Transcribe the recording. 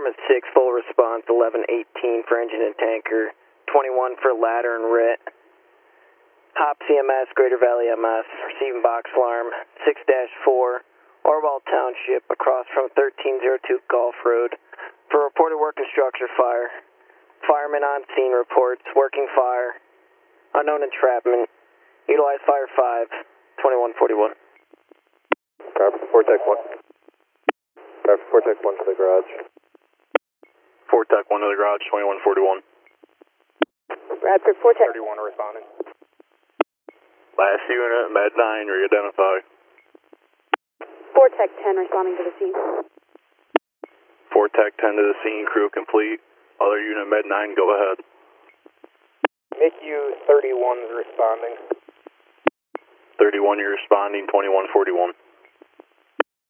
at 6, full response, 1118 for engine and tanker, 21 for ladder and RIT. Hop CMS, Greater Valley MS, receiving box alarm, 6-4, Orwell Township, across from 1302 Gulf Road, for reported working structure fire. Fireman on scene reports, working fire, unknown entrapment, utilize fire 5, 2141. Copy, Vortex 1. Copy, Vortex 1 to the garage. Vortex 1 to the garage, 2141. Bradford, Vortex 31 responding. Last unit, Med 9, re-identify. Vortex 10 responding to the scene. Vortex 10 to the scene, crew complete. Other unit, Med 9, go ahead. MICU 31 is responding. 31, you're responding, 2141.